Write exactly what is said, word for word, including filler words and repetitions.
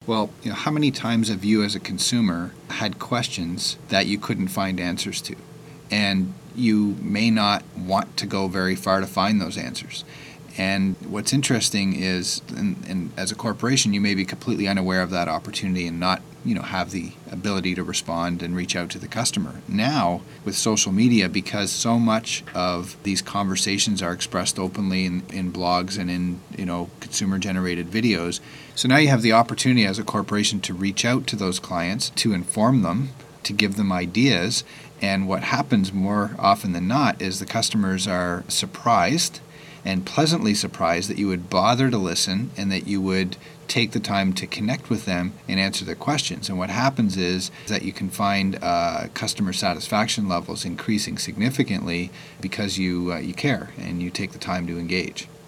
Well, you know, how many times have you as a consumer had questions that you couldn't find answers to? And you may not want to go very far to find those answers. And what's interesting is, and, and as a corporation, you may be completely unaware of that opportunity and not, you know, have the ability to respond and reach out to the customer. Now, with social media, because so much of these conversations are expressed openly in, in blogs and in, you know, consumer-generated videos, so now you have the opportunity as a corporation to reach out to those clients, to inform them, to give them ideas. And what happens more often than not is the customers are surprised and pleasantly surprised that you would bother to listen and that you would take the time to connect with them and answer their questions. And what happens is that you can find uh, customer satisfaction levels increasing significantly because you uh, you care and you take the time to engage.